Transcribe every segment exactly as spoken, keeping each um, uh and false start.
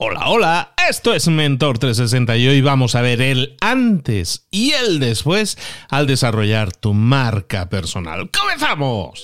Hola, hola, esto es Mentor trescientos sesenta y hoy vamos a ver el antes y el después al desarrollar tu marca personal. ¡Comenzamos!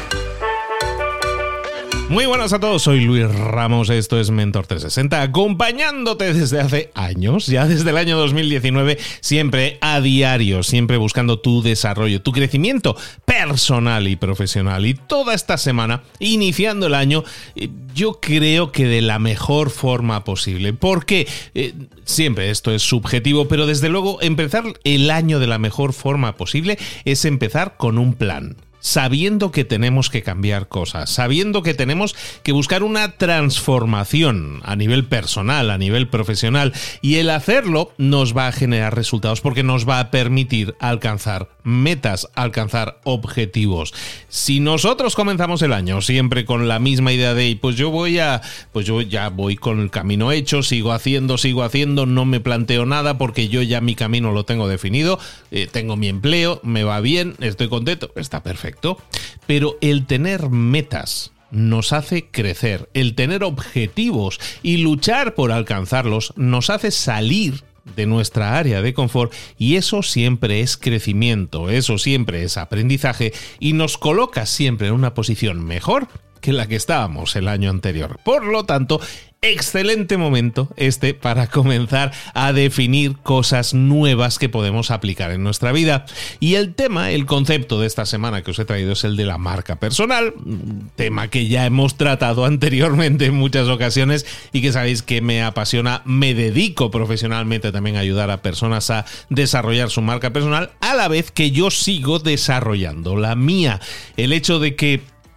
Muy buenas a todos, soy Luis Ramos, esto es Mentor trescientos sesenta, acompañándote desde hace años, ya desde el año dos mil diecinueve, siempre a diario, siempre buscando tu desarrollo, tu crecimiento personal y profesional. Y toda esta semana, iniciando el año, yo creo que de la mejor forma posible, porque eh, siempre esto es subjetivo, pero desde luego empezar el año de la mejor forma posible es empezar con un plan. Sabiendo que tenemos que cambiar cosas, sabiendo que tenemos que buscar una transformación a nivel personal, a nivel profesional, y el hacerlo nos va a generar resultados porque nos va a permitir alcanzar metas, alcanzar objetivos. Si nosotros comenzamos el año siempre con la misma idea de, pues yo voy a, pues yo ya voy con el camino hecho, sigo haciendo, sigo haciendo, no me planteo nada porque yo ya mi camino lo tengo definido, eh, tengo mi empleo, me va bien, estoy contento, está perfecto. Pero el tener metas nos hace crecer, el tener objetivos y luchar por alcanzarlos nos hace salir de nuestra área de confort, y eso siempre es crecimiento, eso siempre es aprendizaje y nos coloca siempre en una posición mejor que la que estábamos el año anterior. Por lo tanto, excelente momento este para comenzar a definir cosas nuevas que podemos aplicar en nuestra vida. Y el tema, el concepto de esta semana que os he traído es el de la marca personal, un tema que ya hemos tratado anteriormente en muchas ocasiones y que sabéis que me apasiona. Me dedico profesionalmente también a ayudar a personas a desarrollar su marca personal, a la vez que yo sigo desarrollando la mía. El hecho de que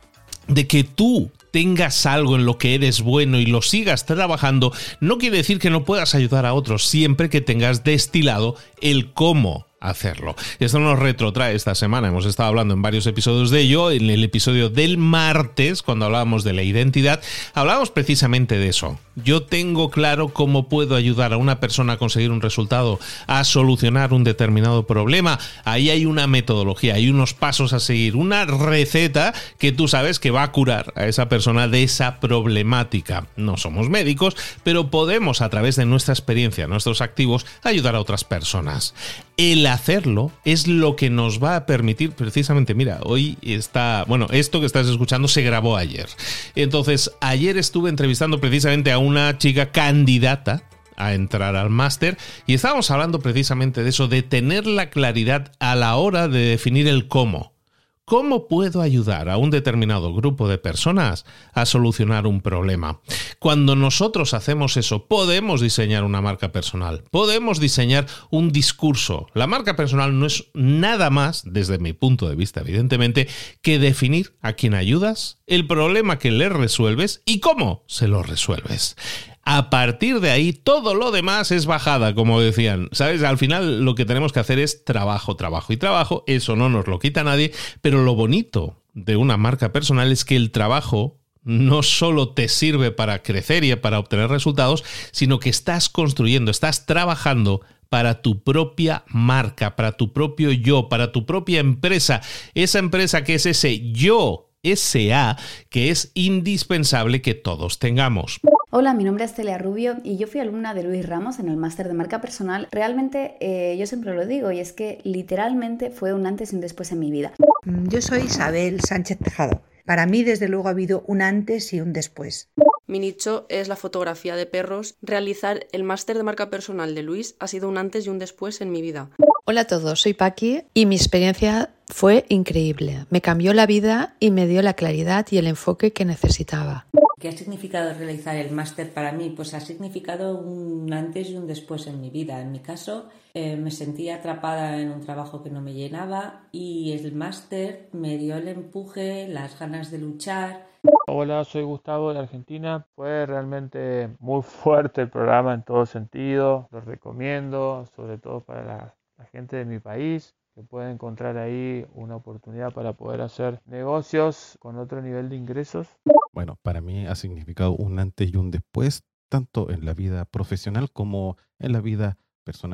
de que tú tengas algo en lo que eres bueno y lo sigas trabajando, no quiere decir que no puedas ayudar a otros siempre que tengas destilado el cómo hacerlo. Esto nos retrotrae esta semana, hemos estado hablando en varios episodios de ello. En el episodio del martes, cuando hablábamos de la identidad, hablábamos precisamente de eso. Yo tengo claro cómo puedo ayudar a una persona a conseguir un resultado, a solucionar un determinado problema. Ahí hay una metodología, hay unos pasos a seguir, una receta que tú sabes que va a curar a esa persona de esa problemática. No somos médicos, pero podemos, a través de nuestra experiencia, nuestros activos, ayudar a otras personas. El hacerlo es lo que nos va a permitir precisamente, mira, hoy está, bueno, esto que estás escuchando se grabó ayer. Entonces, ayer estuve entrevistando precisamente a una chica candidata a entrar al máster y estábamos hablando precisamente de eso, de tener la claridad a la hora de definir el cómo. ¿Cómo puedo ayudar a un determinado grupo de personas a solucionar un problema? Cuando nosotros hacemos eso, podemos diseñar una marca personal, podemos diseñar un discurso. La marca personal no es nada más, desde mi punto de vista, evidentemente, que definir a quién ayudas, el problema que le resuelves y cómo se lo resuelves. A partir de ahí, todo lo demás es bajada, como decían. ¿Sabes? Al final lo que tenemos que hacer es trabajo, trabajo y trabajo. Eso no nos lo quita nadie. Pero lo bonito de una marca personal es que el trabajo no solo te sirve para crecer y para obtener resultados, sino que estás construyendo, estás trabajando para tu propia marca, para tu propio yo, para tu propia empresa. Esa empresa que es ese yo, ese A, que es indispensable que todos tengamos. Hola, mi nombre es Celia Rubio y yo fui alumna de Luis Ramos en el máster de marca personal. Realmente eh, yo siempre lo digo y es que literalmente fue un antes y un después en mi vida. Yo soy Isabel Sánchez Tejado. Para mí desde luego ha habido un antes y un después. Mi nicho es la fotografía de perros. Realizar el máster de marca personal de Luis ha sido un antes y un después en mi vida. Hola a todos, soy Paqui y mi experiencia fue increíble. Me cambió la vida y me dio la claridad y el enfoque que necesitaba. ¿Qué ha significado realizar el máster para mí? Pues ha significado un antes y un después en mi vida. En mi caso, eh, me sentía atrapada en un trabajo que no me llenaba y el máster me dio el empuje, las ganas de luchar. Hola, soy Gustavo de Argentina. Fue realmente muy fuerte el programa en todo sentido. Lo recomiendo, sobre todo para la, la gente de mi país, que puede encontrar ahí una oportunidad para poder hacer negocios con otro nivel de ingresos. Bueno, para mí ha significado un antes y un después, tanto en la vida profesional como en la vida personal.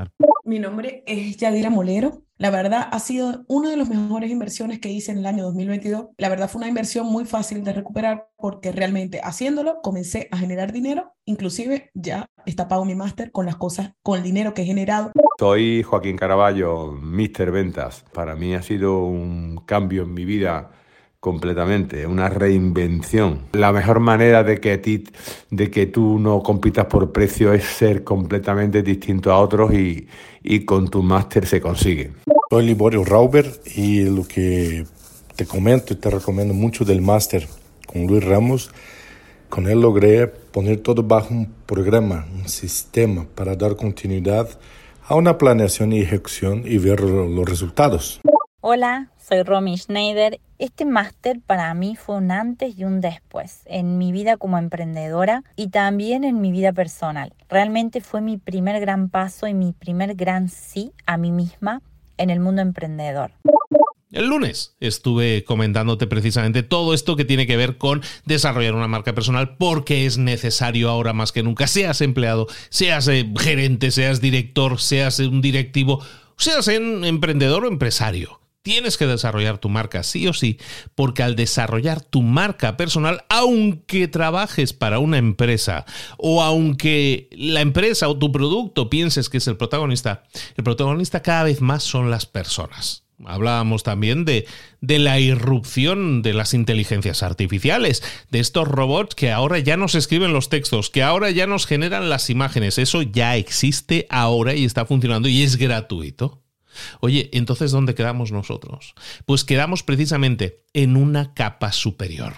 Mi nombre es Yadira Molero. La verdad ha sido una de las mejores inversiones que hice en el año dos mil veintidós. La verdad fue una inversión muy fácil de recuperar porque realmente haciéndolo comencé a generar dinero. Inclusive ya está pago mi máster con las cosas, con el dinero que he generado. Soy Joaquín Caraballo, míster Ventas. Para mí ha sido un cambio en mi vida completamente, una reinvención. La mejor manera de que, ti, de que tú no compitas por precio es ser completamente distinto a otros y, y con tu máster se consigue. Soy Liborio Rauber y lo que te comento y te recomiendo mucho del máster con Luis Ramos, con él logré poner todo bajo un programa, un sistema para dar continuidad a una planeación y ejecución y ver los resultados. Hola, soy Romy Schneider. Este máster para mí fue un antes y un después en mi vida como emprendedora y también en mi vida personal. Realmente fue mi primer gran paso y mi primer gran sí a mí misma en el mundo emprendedor. El lunes estuve comentándote precisamente todo esto que tiene que ver con desarrollar una marca personal porque es necesario ahora más que nunca. Seas empleado, seas gerente, seas director, seas un directivo, seas un emprendedor o empresario. Tienes que desarrollar tu marca sí o sí, porque al desarrollar tu marca personal, aunque trabajes para una empresa o aunque la empresa o tu producto pienses que es el protagonista, el protagonista cada vez más son las personas. Hablábamos también de, de la irrupción de las inteligencias artificiales, de estos robots que ahora ya nos escriben los textos, que ahora ya nos generan las imágenes. Eso ya existe ahora y está funcionando y es gratuito. Oye, entonces, ¿dónde quedamos nosotros? Pues quedamos precisamente en una capa superior.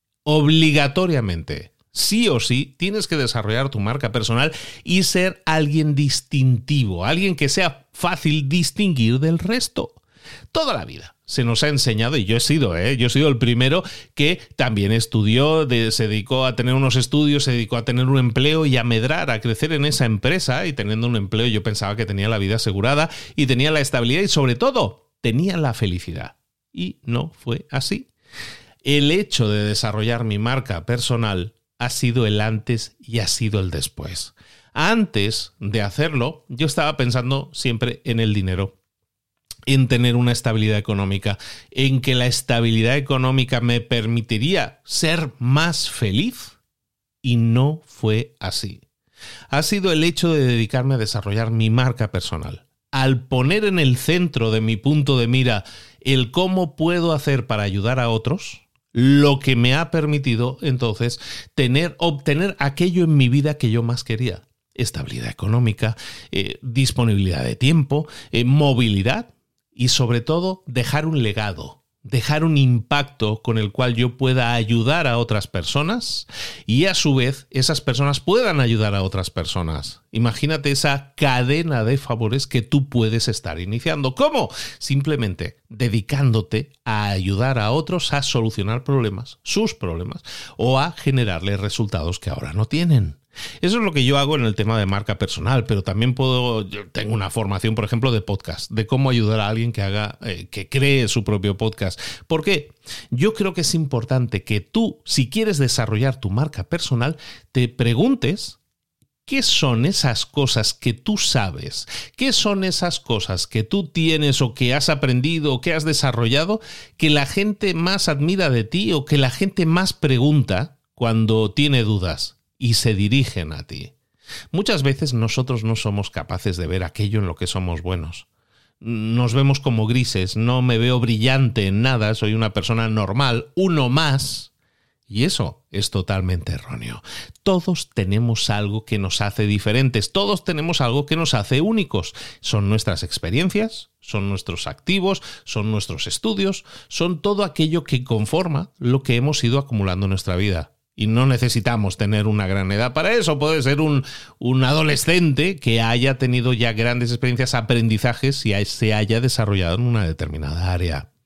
Obligatoriamente, sí o sí, tienes que desarrollar tu marca personal y ser alguien distintivo, alguien que sea fácil distinguir del resto. Toda la vida se nos ha enseñado, y yo he sido, ¿eh? yo he sido el primero que también estudió, de, se dedicó a tener unos estudios, se dedicó a tener un empleo y a medrar, a crecer en esa empresa. Y teniendo un empleo yo pensaba que tenía la vida asegurada y tenía la estabilidad y sobre todo tenía la felicidad. Y no fue así. El hecho de desarrollar mi marca personal ha sido el antes y ha sido el después. Antes de hacerlo, yo estaba pensando siempre en el dinero, en tener una estabilidad económica, en que la estabilidad económica me permitiría ser más feliz, y no fue así. Ha sido el hecho de dedicarme a desarrollar mi marca personal. Al poner en el centro de mi punto de mira el cómo puedo hacer para ayudar a otros, lo que me ha permitido entonces tener, obtener aquello en mi vida que yo más quería. Estabilidad económica, eh, disponibilidad de tiempo, eh, movilidad. Y sobre todo, dejar un legado, dejar un impacto con el cual yo pueda ayudar a otras personas y a su vez esas personas puedan ayudar a otras personas. Imagínate esa cadena de favores que tú puedes estar iniciando. ¿Cómo? Simplemente dedicándote a ayudar a otros a solucionar problemas, sus problemas, o a generarles resultados que ahora no tienen. Eso es lo que yo hago en el tema de marca personal, pero también puedo, yo tengo una formación, por ejemplo, de podcast, de cómo ayudar a alguien que haga, eh, que cree su propio podcast. ¿Por qué? Yo creo que es importante que tú, si quieres desarrollar tu marca personal, te preguntes qué son esas cosas que tú sabes, qué son esas cosas que tú tienes o que has aprendido o que has desarrollado que la gente más admira de ti o que la gente más pregunta cuando tiene dudas y se dirigen a ti. Muchas veces nosotros no somos capaces de ver aquello en lo que somos buenos. Nos vemos como grises, no me veo brillante en nada, soy una persona normal, uno más. Y eso es totalmente erróneo. Todos tenemos algo que nos hace diferentes, todos tenemos algo que nos hace únicos. Son nuestras experiencias, son nuestros activos, son nuestros estudios, son todo aquello que conforma lo que hemos ido acumulando en nuestra vida. Y no necesitamos tener una gran edad para eso. Puede ser un, un adolescente que haya tenido ya grandes experiencias, aprendizajes y se haya desarrollado en una determinada área.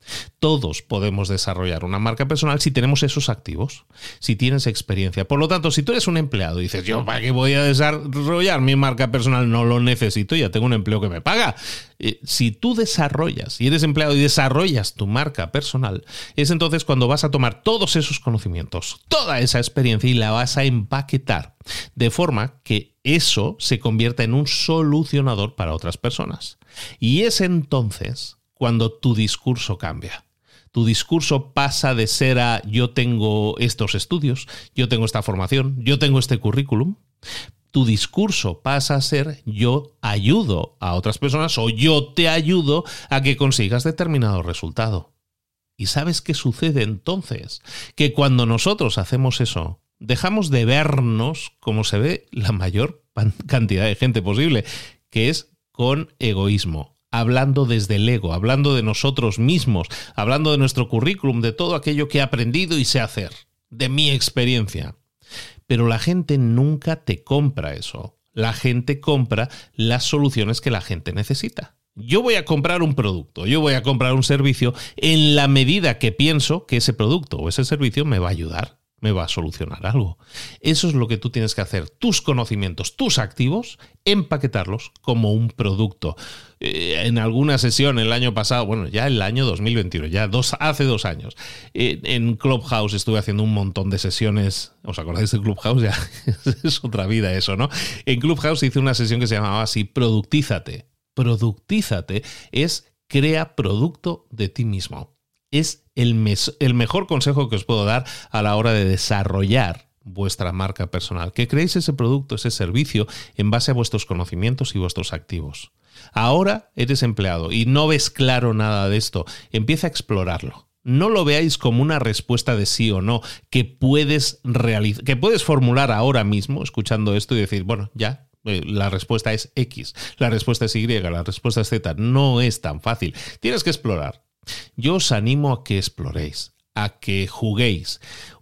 Todos podemos desarrollar una marca personal si tenemos esos activos, si tienes experiencia. Por lo tanto, si tú eres un empleado y dices, yo para qué voy a desarrollar mi marca personal, no lo necesito, ya tengo un empleo que me paga. Eh, si tú desarrollas y eres empleado y desarrollas tu marca personal, es entonces cuando vas a tomar todos esos conocimientos, toda esa experiencia y la vas a empaquetar de forma que eso se convierta en un solucionador para otras personas. Y es entonces cuando tu discurso cambia. Tu discurso pasa de ser a yo tengo estos estudios, yo tengo esta formación, yo tengo este currículum. Tu discurso pasa a ser yo ayudo a otras personas o yo te ayudo a que consigas determinado resultado. ¿Y sabes qué sucede entonces? Que cuando nosotros hacemos eso, dejamos de vernos como se ve la mayor cantidad de gente posible, que es con egoísmo. Hablando desde el ego, hablando de nosotros mismos, hablando de nuestro currículum, de todo aquello que he aprendido y sé hacer, de mi experiencia. Pero la gente nunca te compra eso. La gente compra las soluciones que la gente necesita. Yo voy a comprar un producto, yo voy a comprar un servicio en la medida que pienso que ese producto o ese servicio me va a ayudar, me va a solucionar algo. Eso es lo que tú tienes que hacer. Tus conocimientos, tus activos, empaquetarlos como un producto. Eh, en alguna sesión el año pasado, bueno, ya el año dos mil veintiuno, ya dos, hace dos años, eh, en Clubhouse estuve haciendo un montón de sesiones. ¿Os acordáis de Clubhouse? Ya es otra vida eso, ¿no? En Clubhouse hice una sesión que se llamaba así, Productízate. Productízate es crea producto de ti mismo. Es el, mes, el mejor consejo que os puedo dar a la hora de desarrollar vuestra marca personal. Que creéis ese producto, ese servicio en base a vuestros conocimientos y vuestros activos. Ahora eres empleado y no ves claro nada de esto. Empieza a explorarlo. No lo veáis como una respuesta de sí o no que puedes realizar, que puedes formular ahora mismo escuchando esto y decir, bueno, ya. La respuesta es X, la respuesta es Y, la respuesta es Z. No es tan fácil. Tienes que explorar. Yo os animo a que exploréis, a que juguéis.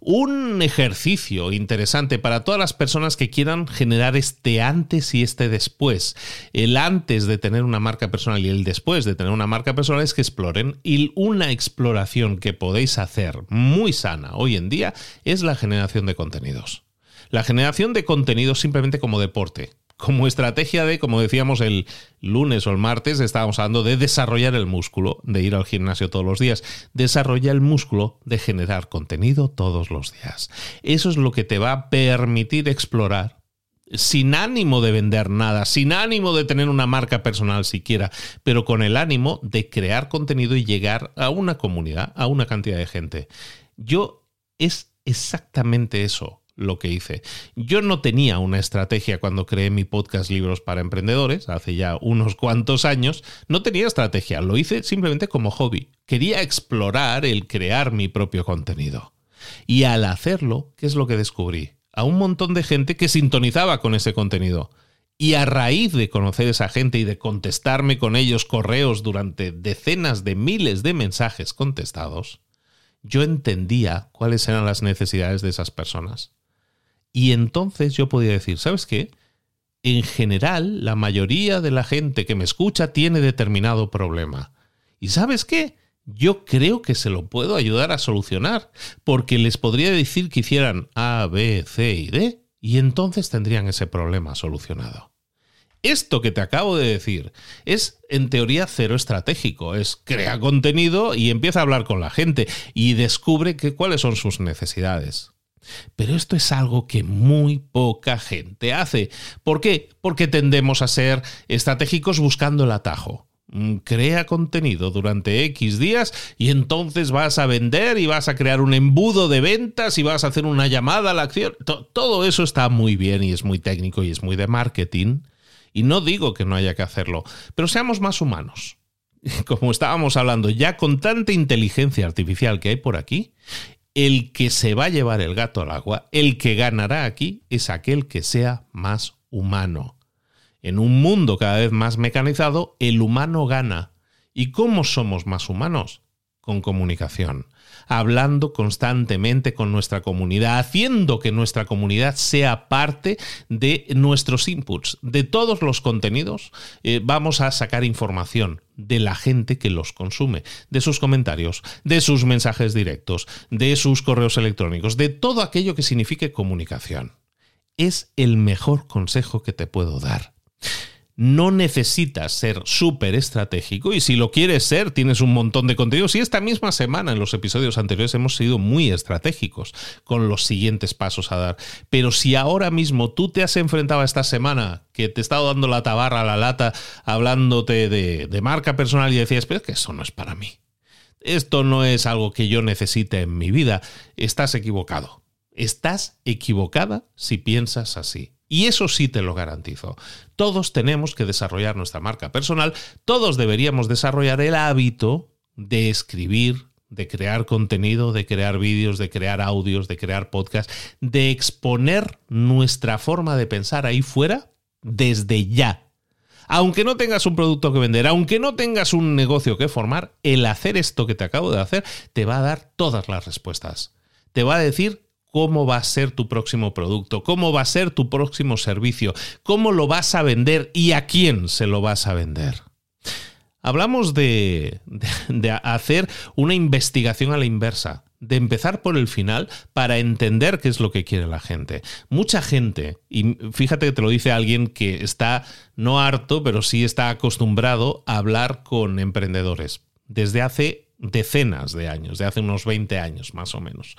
Un ejercicio interesante para todas las personas que quieran generar este antes y este después. El antes de tener una marca personal y el después de tener una marca personal es que exploren. Y una exploración que podéis hacer muy sana hoy en día es la generación de contenidos. La generación de contenidos simplemente como deporte. Como estrategia de, como decíamos el lunes o el martes, estábamos hablando de desarrollar el músculo, de ir al gimnasio todos los días. Desarrolla el músculo de generar contenido todos los días. Eso es lo que te va a permitir explorar, sin ánimo de vender nada, sin ánimo de tener una marca personal siquiera, pero con el ánimo de crear contenido y llegar a una comunidad, a una cantidad de gente. Yo es exactamente eso lo que hice. Yo no tenía una estrategia cuando creé mi podcast Libros para Emprendedores, hace ya unos cuantos años. No tenía estrategia, lo hice simplemente como hobby. Quería explorar el crear mi propio contenido. Y al hacerlo, ¿qué es lo que descubrí? A un montón de gente que sintonizaba con ese contenido. Y a raíz de conocer a esa gente y de contestarme con ellos correos durante decenas de miles de mensajes contestados, yo entendía cuáles eran las necesidades de esas personas. Y entonces yo podía decir, ¿sabes qué? En general, la mayoría de la gente que me escucha tiene determinado problema. ¿Y sabes qué? Yo creo que se lo puedo ayudar a solucionar, porque les podría decir que hicieran A, B, C y D, y entonces tendrían ese problema solucionado. Esto que te acabo de decir es, en teoría, cero estratégico. Es crea contenido y empieza a hablar con la gente y descubre que, cuáles son sus necesidades. Pero esto es algo que muy poca gente hace. ¿Por qué? Porque tendemos a ser estratégicos buscando el atajo. Crea contenido durante X días y entonces vas a vender y vas a crear un embudo de ventas y vas a hacer una llamada a la acción. Todo eso está muy bien y es muy técnico y es muy de marketing. Y no digo que no haya que hacerlo, pero seamos más humanos. Como estábamos hablando, ya con tanta inteligencia artificial que hay por aquí, el que se va a llevar el gato al agua, el que ganará aquí, es aquel que sea más humano. En un mundo cada vez más mecanizado, el humano gana. ¿Y cómo somos más humanos? Con comunicación. hablando constantemente con nuestra comunidad, haciendo que nuestra comunidad sea parte de nuestros inputs, de todos los contenidos. Eh, vamos a sacar información de la gente que los consume, de sus comentarios, de sus mensajes directos, de sus correos electrónicos, de todo aquello que signifique comunicación. Es el mejor consejo que te puedo dar. No necesitas ser súper estratégico y si lo quieres ser, tienes un montón de contenidos. Y esta misma semana, en los episodios anteriores, hemos sido muy estratégicos con los siguientes pasos a dar. Pero si ahora mismo tú te has enfrentado a esta semana, que te he estado dando la tabarra a la lata, hablándote de, de marca personal y decías, pero es que eso no es para mí. Esto no es algo que yo necesite en mi vida. Estás equivocado. Estás equivocada si piensas así. Y eso sí te lo garantizo. Todos tenemos que desarrollar nuestra marca personal. Todos deberíamos desarrollar el hábito de escribir, de crear contenido, de crear vídeos, de crear audios, de crear podcasts, de exponer nuestra forma de pensar ahí fuera desde ya. Aunque no tengas un producto que vender, aunque no tengas un negocio que formar, el hacer esto que te acabo de hacer te va a dar todas las respuestas. Te va a decir cómo va a ser tu próximo producto, cómo va a ser tu próximo servicio, cómo lo vas a vender y a quién se lo vas a vender. Hablamos de, de, de hacer una investigación a la inversa, de empezar por el final para entender qué es lo que quiere la gente. Mucha gente, y fíjate que te lo dice alguien que está no harto, pero sí está acostumbrado a hablar con emprendedores desde hace decenas de años, de hace unos veinte años más o menos.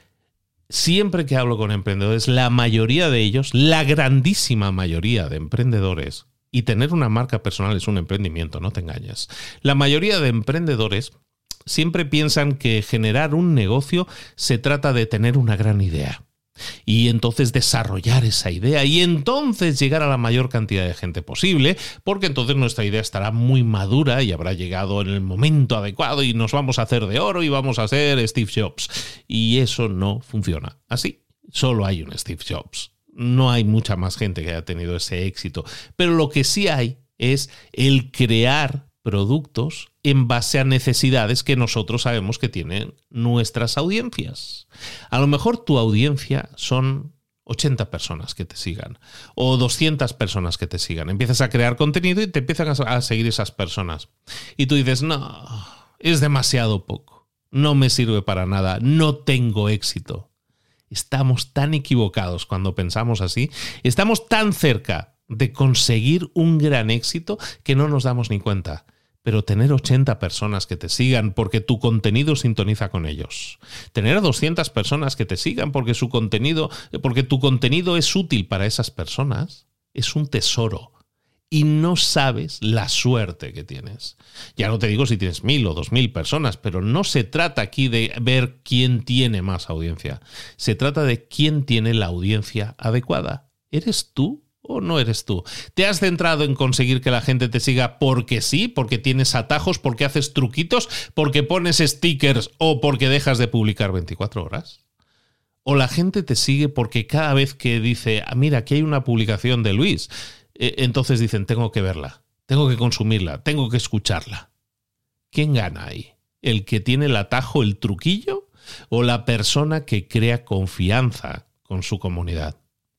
Siempre que hablo con emprendedores, la mayoría de ellos, la grandísima mayoría de emprendedores, y tener una marca personal es un emprendimiento, no te engañes. La mayoría de emprendedores siempre piensan que generar un negocio se trata de tener una gran idea. Y entonces desarrollar esa idea y entonces llegar a la mayor cantidad de gente posible, porque entonces nuestra idea estará muy madura y habrá llegado en el momento adecuado y nos vamos a hacer de oro y vamos a ser Steve Jobs. Y eso no funciona así. Solo hay un Steve Jobs. No hay mucha más gente que haya tenido ese éxito. Pero lo que sí hay es el crear productos en base a necesidades que nosotros sabemos que tienen nuestras audiencias. A lo mejor tu audiencia son ochenta personas que te sigan o doscientas personas que te sigan. Empiezas a crear contenido y te empiezan a seguir esas personas. Y tú dices, no, es demasiado poco, no me sirve para nada, no tengo éxito. Estamos tan equivocados cuando pensamos así. Estamos tan cerca de conseguir un gran éxito que no nos damos ni cuenta. Pero tener ochenta personas que te sigan porque tu contenido sintoniza con ellos. Tener doscientas personas que te sigan porque su contenido, porque tu contenido es útil para esas personas, es un tesoro. Y no sabes la suerte que tienes. Ya no te digo si tienes mil o dos mil personas, pero no se trata aquí de ver quién tiene más audiencia. Se trata de quién tiene la audiencia adecuada. ¿Eres tú? ¿O no eres tú? ¿Te has centrado en conseguir que la gente te siga porque sí? ¿Porque tienes atajos? ¿Porque haces truquitos? ¿Porque pones stickers? ¿O porque dejas de publicar veinticuatro horas? ¿O la gente te sigue porque cada vez que dice, ah, mira, aquí hay una publicación de Luis, eh, entonces dicen, tengo que verla, tengo que consumirla, tengo que escucharla? ¿Quién gana ahí? ¿El que tiene el atajo, el truquillo? ¿O la persona que crea confianza con su comunidad?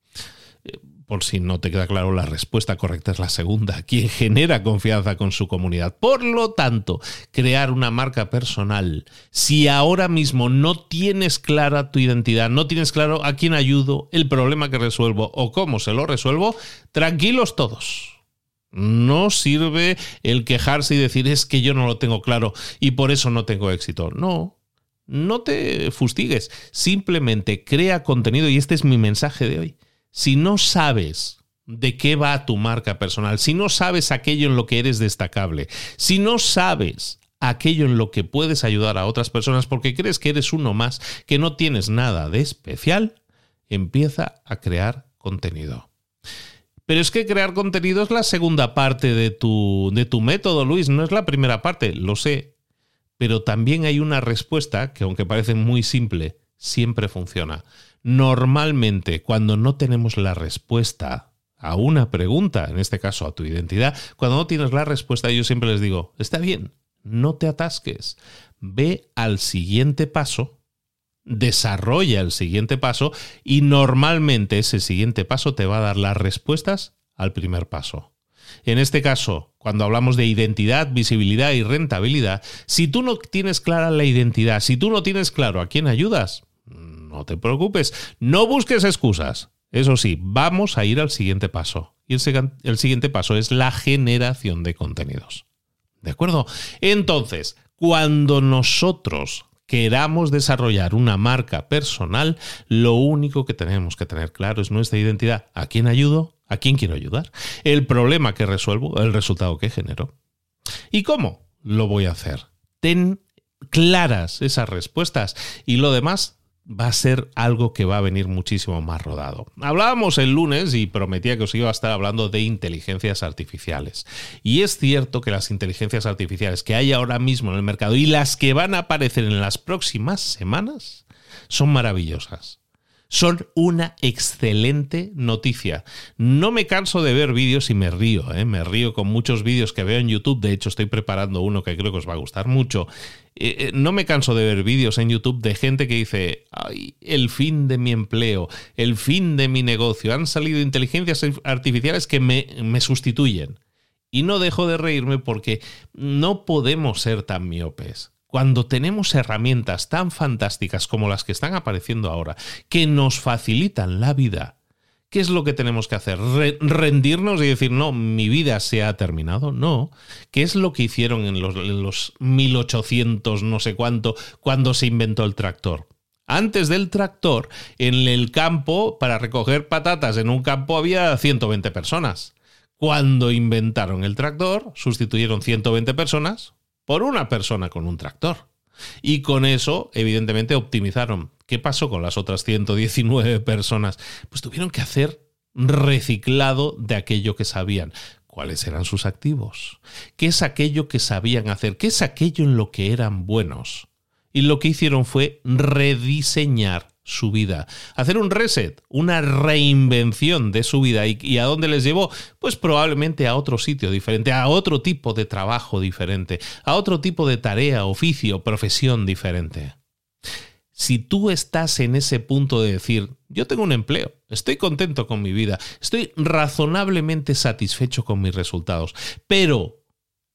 Por si no te queda claro, la respuesta correcta es la segunda. Quien genera confianza con su comunidad. Por lo tanto, crear una marca personal. Si ahora mismo no tienes clara tu identidad, no tienes claro a quién ayudo, el problema que resuelvo o cómo se lo resuelvo, tranquilos todos. No sirve el quejarse y decir es que yo no lo tengo claro y por eso no tengo éxito. No, no te fustigues. Simplemente crea contenido y este es mi mensaje de hoy. Si no sabes de qué va tu marca personal, si no sabes aquello en lo que eres destacable, si no sabes aquello en lo que puedes ayudar a otras personas porque crees que eres uno más, que no tienes nada de especial, empieza a crear contenido. Pero es que crear contenido es la segunda parte de tu, de tu método, Luis, no es la primera parte, lo sé. Pero también hay una respuesta que, aunque parece muy simple, siempre funciona. Normalmente, cuando no tenemos la respuesta a una pregunta, en este caso a tu identidad, cuando no tienes la respuesta, yo siempre les digo, está bien, no te atasques, ve al siguiente paso, desarrolla el siguiente paso y normalmente ese siguiente paso te va a dar las respuestas al primer paso. En este caso, cuando hablamos de identidad, visibilidad y rentabilidad, si tú no tienes clara la identidad, si tú no tienes claro a quién ayudas, no te preocupes, no busques excusas. Eso sí, vamos a ir al siguiente paso. Y el, el siguiente paso es la generación de contenidos. ¿De acuerdo? Entonces, cuando nosotros queramos desarrollar una marca personal, lo único que tenemos que tener claro es nuestra identidad. ¿A quién ayudo? ¿A quién quiero ayudar? El problema que resuelvo, el resultado que genero. ¿Y cómo lo voy a hacer? Ten claras esas respuestas y lo demás va a ser algo que va a venir muchísimo más rodado. Hablábamos el lunes y prometía que os iba a estar hablando de inteligencias artificiales. Y es cierto que las inteligencias artificiales que hay ahora mismo en el mercado y las que van a aparecer en las próximas semanas son maravillosas. Son una excelente noticia. No me canso de ver vídeos y me río, ¿eh? Me río con muchos vídeos que veo en YouTube. De hecho, estoy preparando uno que creo que os va a gustar mucho. Eh, no me canso de ver vídeos en YouTube de gente que dice: ay, el fin de mi empleo, el fin de mi negocio. Han salido inteligencias artificiales que me, me sustituyen. Y no dejo de reírme porque no podemos ser tan miopes. Cuando tenemos herramientas tan fantásticas como las que están apareciendo ahora, que nos facilitan la vida, ¿qué es lo que tenemos que hacer? Re- ¿Rendirnos y decir, no, mi vida se ha terminado? No. ¿Qué es lo que hicieron en los, en los mil ochocientos no sé cuánto, cuando se inventó el tractor? Antes del tractor, en el campo, para recoger patatas en un campo había ciento veinte personas. Cuando inventaron el tractor, sustituyeron ciento veinte personas por una persona con un tractor. Y con eso, evidentemente, optimizaron. ¿Qué pasó con las otras ciento diecinueve personas? Pues tuvieron que hacer reciclado de aquello que sabían. ¿Cuáles eran sus activos? ¿Qué es aquello que sabían hacer? ¿Qué es aquello en lo que eran buenos? Y lo que hicieron fue rediseñar su vida, hacer un reset, una reinvención de su vida. ¿Y, y a dónde les llevó? Pues probablemente a otro sitio diferente, a otro tipo de trabajo diferente, a otro tipo de tarea, oficio, profesión diferente. Si tú estás en ese punto de decir, yo tengo un empleo, estoy contento con mi vida, estoy razonablemente satisfecho con mis resultados, pero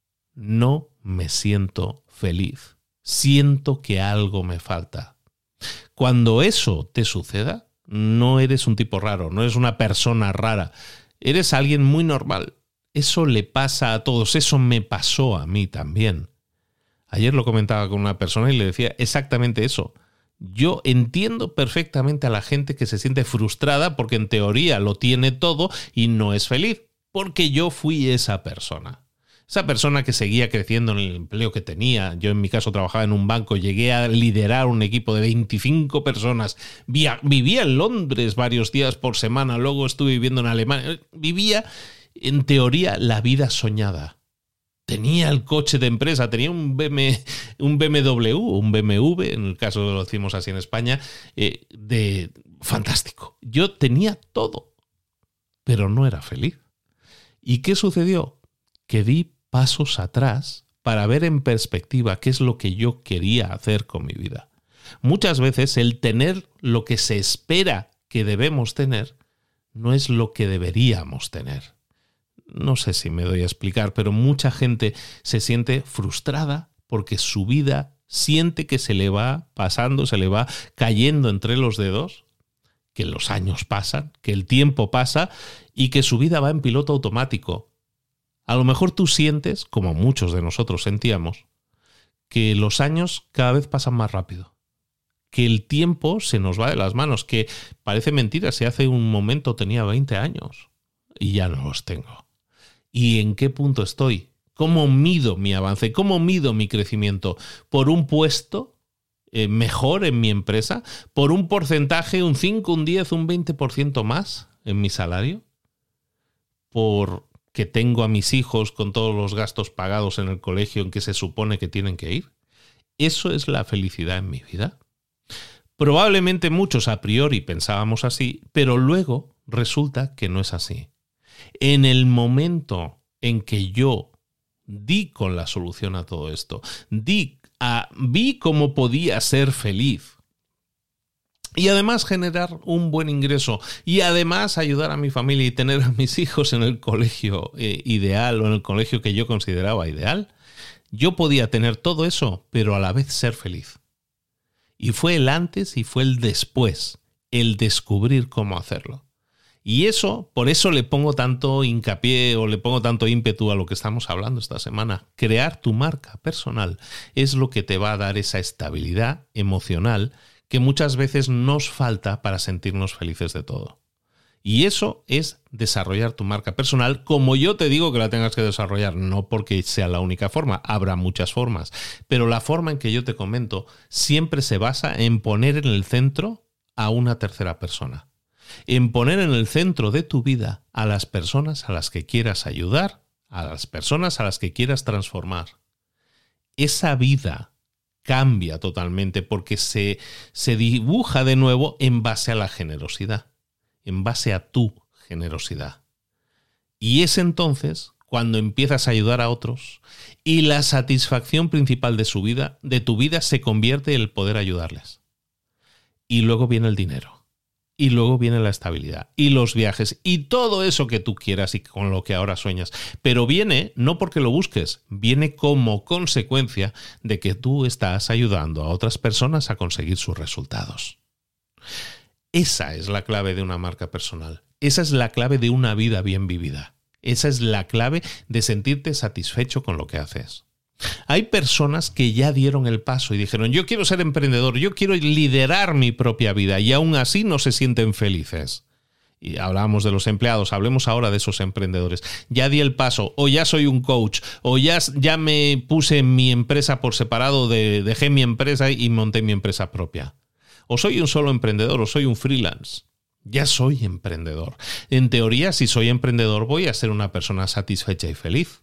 no me siento feliz, siento que algo me falta. Cuando eso te suceda, no eres un tipo raro, no eres una persona rara, eres alguien muy normal. Eso le pasa a todos, eso me pasó a mí también. Ayer lo comentaba con una persona y le decía exactamente eso. Yo entiendo perfectamente a la gente que se siente frustrada porque en teoría lo tiene todo y no es feliz, porque yo fui esa persona. Esa persona que seguía creciendo en el empleo que tenía. Yo en mi caso trabajaba en un banco, llegué a liderar un equipo de veinticinco personas. Vía, vivía en Londres varios días por semana, luego estuve viviendo en Alemania. Vivía, en teoría, la vida soñada. Tenía el coche de empresa, tenía un B M, un B M W, un B M W, en el caso lo decimos así en España, eh, de fantástico. Yo tenía todo, pero no era feliz. ¿Y qué sucedió? Que di pasos atrás para ver en perspectiva qué es lo que yo quería hacer con mi vida. Muchas veces el tener lo que se espera que debemos tener no es lo que deberíamos tener. No sé si me doy a explicar, pero mucha gente se siente frustrada porque su vida siente que se le va pasando, se le va cayendo entre los dedos, que los años pasan, que el tiempo pasa y que su vida va en piloto automático. A lo mejor tú sientes, como muchos de nosotros sentíamos, que los años cada vez pasan más rápido, que el tiempo se nos va de las manos, que parece mentira, si hace un momento tenía veinte años y ya no los tengo. ¿Y en qué punto estoy? ¿Cómo mido mi avance? ¿Cómo mido mi crecimiento? ¿Por un puesto eh, mejor en mi empresa? ¿Por un porcentaje, un cinco, un diez, un veinte por ciento más en mi salario? ¿Por que tengo a mis hijos con todos los gastos pagados en el colegio en que se supone que tienen que ir? ¿Eso es la felicidad en mi vida? Probablemente muchos a priori pensábamos así, pero luego resulta que no es así. En el momento en que yo di con la solución a todo esto, di a, vi cómo podía ser feliz. Y además generar un buen ingreso. Y además ayudar a mi familia y tener a mis hijos en el colegio eh, ideal o en el colegio que yo consideraba ideal. Yo podía tener todo eso, pero a la vez ser feliz. Y fue el antes y fue el después. El descubrir cómo hacerlo. Y eso, por eso le pongo tanto hincapié o le pongo tanto ímpetu a lo que estamos hablando esta semana. Crear tu marca personal es lo que te va a dar esa estabilidad emocional que muchas veces nos falta para sentirnos felices de todo. Y eso es desarrollar tu marca personal, como yo te digo que la tengas que desarrollar, no porque sea la única forma, habrá muchas formas, pero la forma en que yo te comento siempre se basa en poner en el centro a una tercera persona, en poner en el centro de tu vida a las personas a las que quieras ayudar, a las personas a las que quieras transformar. Esa vida cambia totalmente porque se, se dibuja de nuevo en base a la generosidad, en base a tu generosidad. Y es entonces cuando empiezas a ayudar a otros y la satisfacción principal de su vida, de tu vida, se convierte en el poder ayudarles. Y luego viene el dinero. Y luego viene la estabilidad y los viajes y todo eso que tú quieras y con lo que ahora sueñas. Pero viene no porque lo busques, viene como consecuencia de que tú estás ayudando a otras personas a conseguir sus resultados. Esa es la clave de una marca personal. Esa es la clave de una vida bien vivida. Esa es la clave de sentirte satisfecho con lo que haces. Hay personas que ya dieron el paso y dijeron, yo quiero ser emprendedor, yo quiero liderar mi propia vida y aún así no se sienten felices. Y hablábamos de los empleados, hablemos ahora de esos emprendedores. Ya di el paso, o ya soy un coach, o ya, ya me puse mi empresa por separado, de, dejé mi empresa y monté mi empresa propia. O soy un solo emprendedor, o soy un freelance. Ya soy emprendedor. En teoría, si soy emprendedor, voy a ser una persona satisfecha y feliz.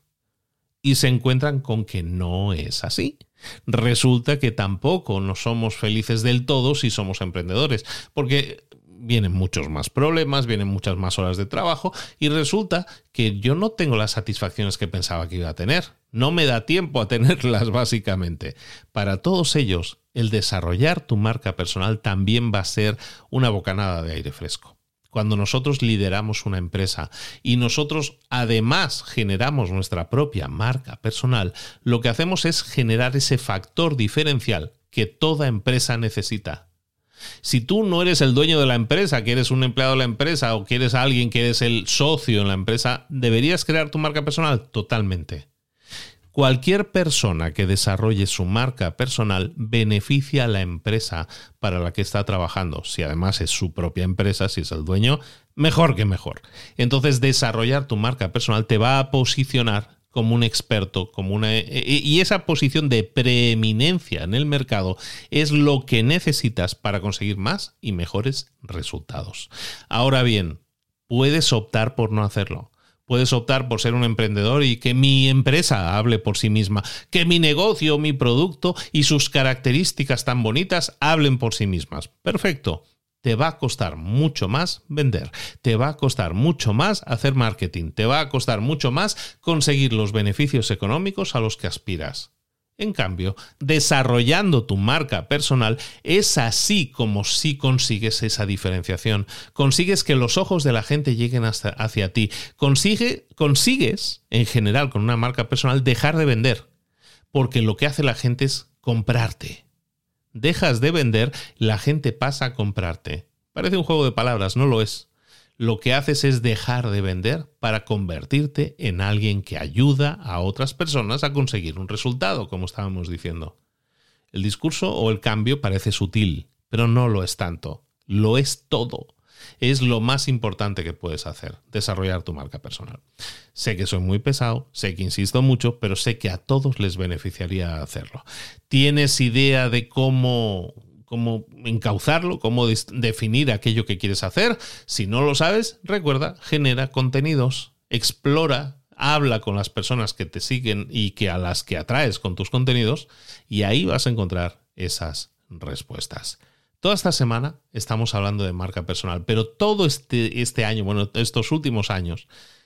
Y se encuentran con que no es así. Resulta que tampoco no somos felices del todo si somos emprendedores, porque vienen muchos más problemas, vienen muchas más horas de trabajo y resulta que yo no tengo las satisfacciones que pensaba que iba a tener. No me da tiempo a tenerlas, básicamente. Para todos ellos, el desarrollar tu marca personal también va a ser una bocanada de aire fresco. Cuando nosotros lideramos una empresa y nosotros además generamos nuestra propia marca personal, lo que hacemos es generar ese factor diferencial que toda empresa necesita. Si tú no eres el dueño de la empresa, que eres un empleado de la empresa o que eres alguien que eres el socio en la empresa, ¿deberías crear tu marca personal? Totalmente. Cualquier persona que desarrolle su marca personal beneficia a la empresa para la que está trabajando. Si además es su propia empresa, si es el dueño, mejor que mejor. Entonces, desarrollar tu marca personal te va a posicionar como un experto, como una, y esa posición de preeminencia en el mercado es lo que necesitas para conseguir más y mejores resultados. Ahora bien, puedes optar por no hacerlo. Puedes optar por ser un emprendedor y que mi empresa hable por sí misma, que mi negocio, mi producto y sus características tan bonitas hablen por sí mismas. Perfecto. Te va a costar mucho más vender, te va a costar mucho más hacer marketing, te va a costar mucho más conseguir los beneficios económicos a los que aspiras. En cambio, desarrollando tu marca personal es así como sí consigues esa diferenciación. Consigues que los ojos de la gente lleguen hasta, hacia ti. Consigue, consigues, en general, con una marca personal, dejar de vender. Porque lo que hace la gente es comprarte. Dejas de vender, la gente pasa a comprarte. Parece un juego de palabras, no lo es. Lo que haces es dejar de vender para convertirte en alguien que ayuda a otras personas a conseguir un resultado, como estábamos diciendo. El discurso o el cambio parece sutil, pero no lo es tanto. Lo es todo. Es lo más importante que puedes hacer, desarrollar tu marca personal. Sé que soy muy pesado, sé que insisto mucho, pero sé que a todos les beneficiaría hacerlo. ¿Tienes idea de cómo... cómo encauzarlo, cómo definir aquello que quieres hacer? Si no lo sabes, recuerda, genera contenidos, explora, habla con las personas que te siguen y que a las que atraes con tus contenidos y ahí vas a encontrar esas respuestas. Toda esta semana estamos hablando de marca personal, pero todo este, este año, bueno, estos últimos años,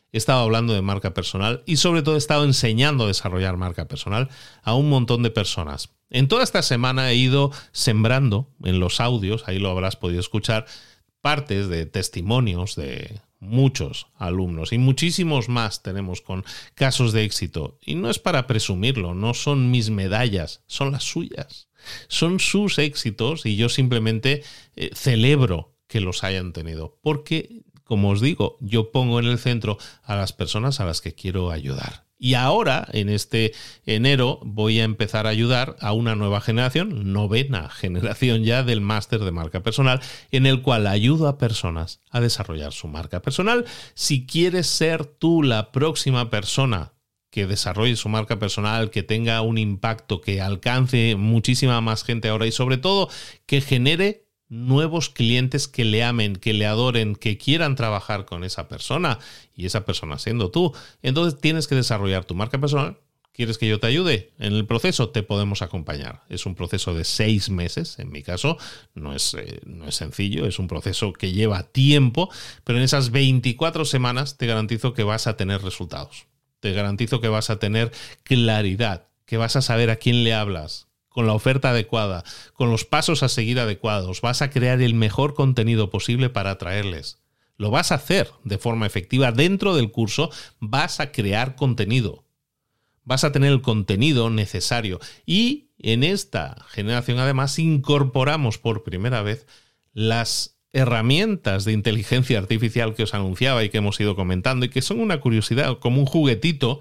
he estado hablando de marca personal y sobre todo he estado enseñando a desarrollar marca personal a un montón de personas. En toda esta semana he ido sembrando en los audios, ahí lo habrás podido escuchar, partes de testimonios de muchos alumnos y muchísimos más tenemos con casos de éxito. Y no es para presumirlo, no son mis medallas, son las suyas. Son sus éxitos y yo simplemente eh, celebro que los hayan tenido. Porque, como os digo, yo pongo en el centro a las personas a las que quiero ayudar. Y ahora, en este enero, voy a empezar a ayudar a una nueva generación, novena generación ya del máster de marca personal, en el cual ayudo a personas a desarrollar su marca personal. Si quieres ser tú la próxima persona que desarrolle su marca personal, que tenga un impacto, que alcance muchísima más gente ahora y sobre todo que genere nuevos clientes que le amen, que le adoren, que quieran trabajar con esa persona y esa persona siendo tú. Entonces tienes que desarrollar tu marca personal. ¿Quieres que yo te ayude en el proceso? Te podemos acompañar. Es un proceso de seis meses, en mi caso. No es, eh, no es sencillo, es un proceso que lleva tiempo, pero en esas veinticuatro semanas te garantizo que vas a tener resultados. Te garantizo que vas a tener claridad, que vas a saber a quién le hablas, con la oferta adecuada, con los pasos a seguir adecuados. Vas a crear el mejor contenido posible para atraerles. Lo vas a hacer de forma efectiva. Dentro del curso vas a crear contenido. Vas a tener el contenido necesario. Y en esta generación además incorporamos por primera vez las herramientas de inteligencia artificial que os anunciaba y que hemos ido comentando y que son una curiosidad, como un juguetito.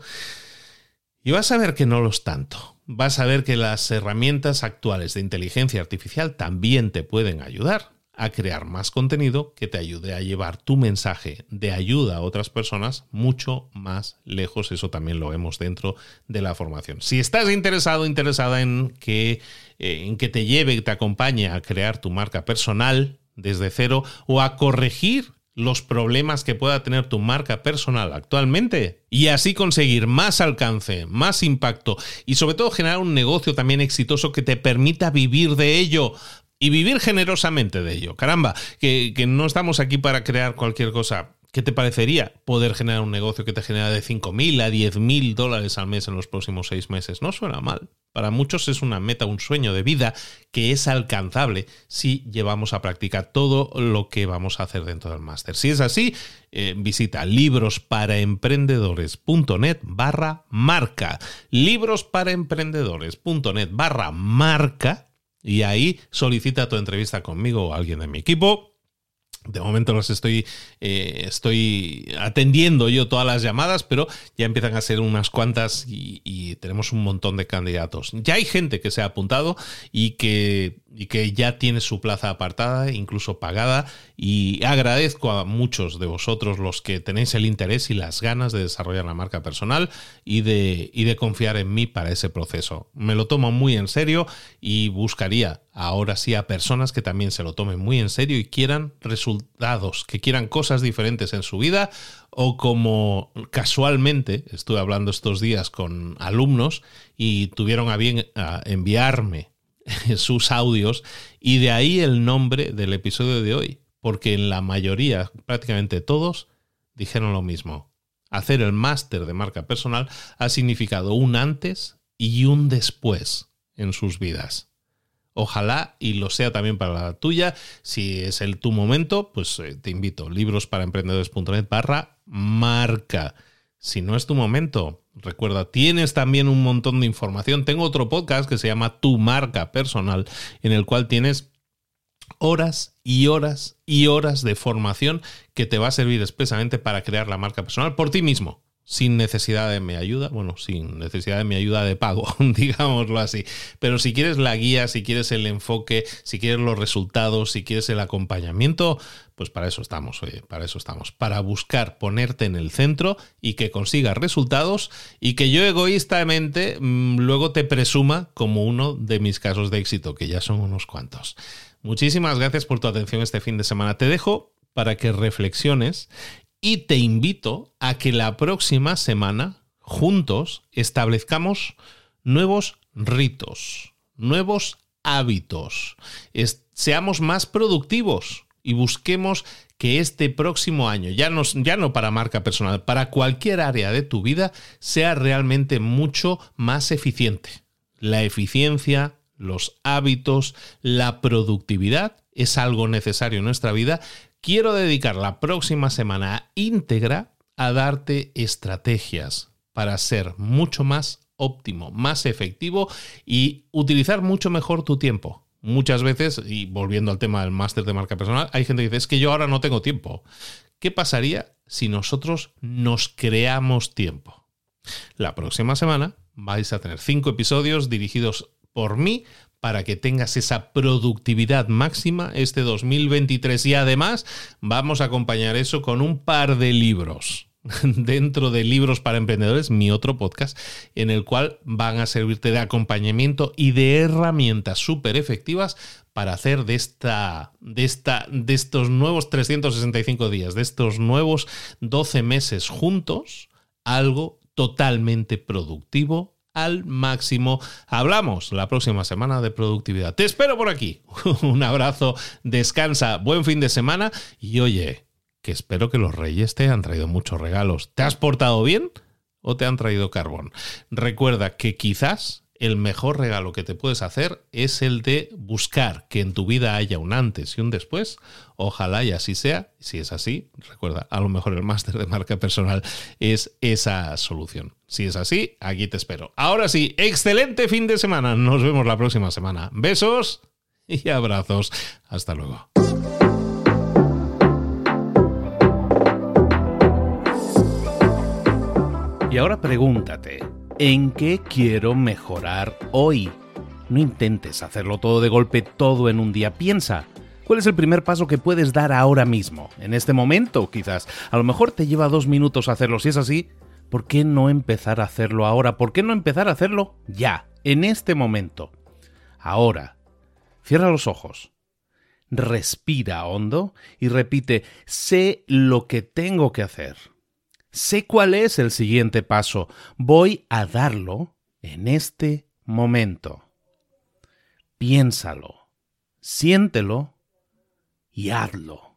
Y vas a ver que no lo es tanto. Vas a ver que las herramientas actuales de inteligencia artificial también te pueden ayudar a crear más contenido que te ayude a llevar tu mensaje de ayuda a otras personas mucho más lejos. Eso también lo vemos dentro de la formación. Si estás interesado, interesada en que, eh, en que te lleve, te acompañe a crear tu marca personal desde cero o a corregir los problemas que pueda tener tu marca personal actualmente y así conseguir más alcance, más impacto y sobre todo generar un negocio también exitoso que te permita vivir de ello y vivir generosamente de ello. Caramba, que, que no estamos aquí para crear cualquier cosa. ¿Qué te parecería poder generar un negocio que te genera de cinco mil a diez mil dólares al mes en los próximos seis meses? No suena mal. Para muchos es una meta, un sueño de vida que es alcanzable si llevamos a práctica todo lo que vamos a hacer dentro del máster. Si es así, eh, visita librosparaemprendedores.net barra marca. librosparaemprendedores.net barra marca y ahí solicita tu entrevista conmigo o alguien de mi equipo. De momento los estoy, eh, estoy atendiendo yo todas las llamadas, pero ya empiezan a ser unas cuantas y, y tenemos un montón de candidatos. Ya hay gente que se ha apuntado y que, y que ya tiene su plaza apartada, incluso pagada, y agradezco a muchos de vosotros los que tenéis el interés y las ganas de desarrollar la marca personal y de, y de confiar en mí para ese proceso. Me lo tomo muy en serio y buscaría ahora sí a personas que también se lo tomen muy en serio y quieran resultados, que quieran cosas diferentes en su vida, o como casualmente estuve hablando estos días con alumnos y tuvieron a bien a enviarme sus audios y de ahí el nombre del episodio de hoy, porque en la mayoría, prácticamente todos, dijeron lo mismo. Hacer el máster de marca personal ha significado un antes y un después en sus vidas. Ojalá y lo sea también para la tuya. Si es el tu momento, pues eh, te invito. librosparaemprendedores.net barra marca. Si no es tu momento, recuerda, tienes también un montón de información. Tengo otro podcast que se llama Tu Marca Personal, en el cual tienes horas y horas y horas de formación que te va a servir expresamente para crear la marca personal por ti mismo. Sin necesidad de mi ayuda, bueno, sin necesidad de mi ayuda de pago, digámoslo así. Pero si quieres la guía, si quieres el enfoque, si quieres los resultados, si quieres el acompañamiento, pues para eso estamos, oye, para eso estamos. Para buscar ponerte en el centro y que consigas resultados y que yo egoístamente mmm, luego te presuma como uno de mis casos de éxito, que ya son unos cuantos. Muchísimas gracias por tu atención este fin de semana. Te dejo para que reflexiones y te invito a que la próxima semana juntos establezcamos nuevos ritos, nuevos hábitos, es, seamos más productivos y busquemos que este próximo año, ya no, ya no para marca personal, para cualquier área de tu vida, sea realmente mucho más eficiente. La eficiencia, los hábitos, la productividad es algo necesario en nuestra vida. Quiero dedicar la próxima semana íntegra a darte estrategias para ser mucho más óptimo, más efectivo y utilizar mucho mejor tu tiempo. Muchas veces, y volviendo al tema del máster de marca personal, hay gente que dice, es que yo ahora no tengo tiempo. ¿Qué pasaría si nosotros nos creamos tiempo? La próxima semana vais a tener cinco episodios dirigidos por mí para que tengas esa productividad máxima este dos mil veintitrés y además vamos a acompañar eso con un par de libros. Dentro de Libros para Emprendedores, mi otro podcast, en el cual van a servirte de acompañamiento y de herramientas súper efectivas para hacer de, esta, de, esta, de estos nuevos trescientos sesenta y cinco días, de estos nuevos doce meses juntos, algo totalmente productivo al máximo. Hablamos la próxima semana de productividad. Te espero por aquí. Un abrazo, descansa, buen fin de semana y oye, que espero que los Reyes te han traído muchos regalos. ¿Te has portado bien o te han traído carbón? Recuerda que quizás el mejor regalo que te puedes hacer es el de buscar que en tu vida haya un antes y un después. Ojalá y así sea. Si es así, recuerda, a lo mejor el máster de marca personal es esa solución. Si es así, aquí te espero. Ahora sí, excelente fin de semana. Nos vemos la próxima semana. Besos y abrazos. Hasta luego. Y ahora pregúntate, ¿en qué quiero mejorar hoy? No intentes hacerlo todo de golpe, todo en un día. Piensa, ¿cuál es el primer paso que puedes dar ahora mismo? En este momento, quizás. A lo mejor te lleva dos minutos hacerlo. Si es así, ¿por qué no empezar a hacerlo ahora? ¿Por qué no empezar a hacerlo ya, en este momento? Ahora, cierra los ojos, respira hondo y repite, sé lo que tengo que hacer. Sé cuál es el siguiente paso. Voy a darlo en este momento. Piénsalo, siéntelo y hazlo.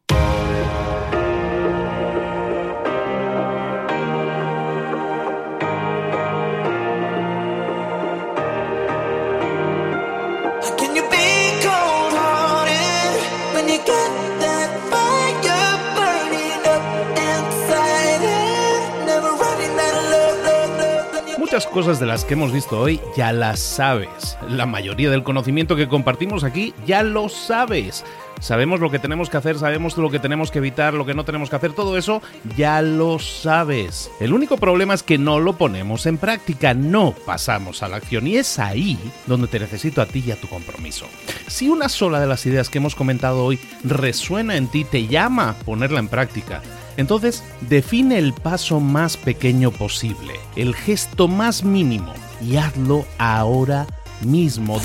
Muchas cosas de las que hemos visto hoy ya las sabes. La mayoría del conocimiento que compartimos aquí ya lo sabes. Sabemos lo que tenemos que hacer, sabemos lo que tenemos que evitar, lo que no tenemos que hacer, todo eso ya lo sabes. El único problema es que no lo ponemos en práctica, no pasamos a la acción y es ahí donde te necesito a ti y a tu compromiso. Si una sola de las ideas que hemos comentado hoy resuena en ti, te llama a ponerla en práctica, entonces define el paso más pequeño posible, el gesto más mínimo y hazlo ahora mismo.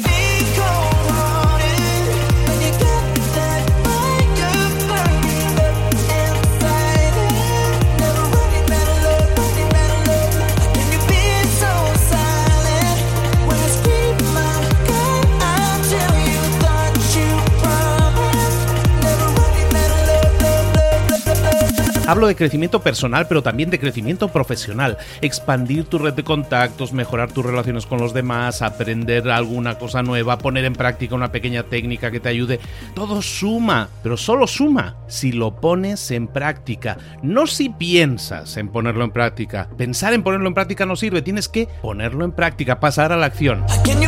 Hablo de crecimiento personal, pero también de crecimiento profesional. Expandir tu red de contactos, mejorar tus relaciones con los demás, aprender alguna cosa nueva, poner en práctica una pequeña técnica que te ayude. Todo suma, pero solo suma si lo pones en práctica. No si piensas en ponerlo en práctica. Pensar en ponerlo en práctica no sirve. Tienes que ponerlo en práctica, pasar a la acción.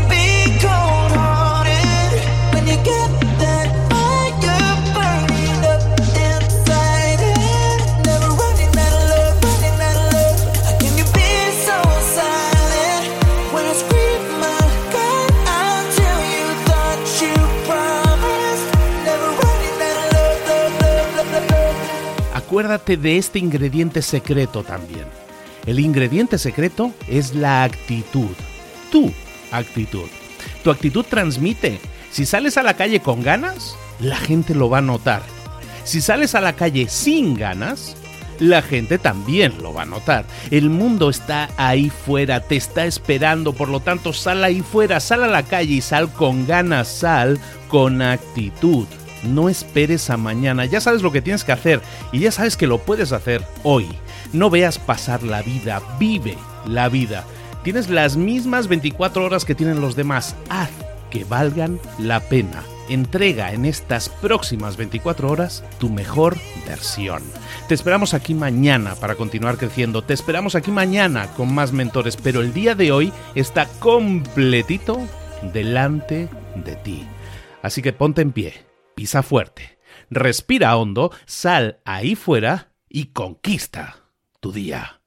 Acuérdate de este ingrediente secreto también. El ingrediente secreto es la actitud. Tu actitud. Tu actitud transmite. Si sales a la calle con ganas, la gente lo va a notar. Si sales a la calle sin ganas, la gente también lo va a notar. El mundo está ahí fuera, te está esperando, por lo tanto sal ahí fuera, sal a la calle y sal con ganas, sal con actitud. No esperes a mañana, ya sabes lo que tienes que hacer y ya sabes que lo puedes hacer hoy. No veas pasar la vida, vive la vida. Tienes las mismas veinticuatro horas que tienen los demás, haz que valgan la pena. Entrega en estas próximas veinticuatro horas tu mejor versión. Te esperamos aquí mañana para continuar creciendo. Te esperamos aquí mañana con más mentores, pero el día de hoy está completito delante de ti. Así que ponte en pie, pisa fuerte, respira hondo, sal ahí fuera y conquista tu día.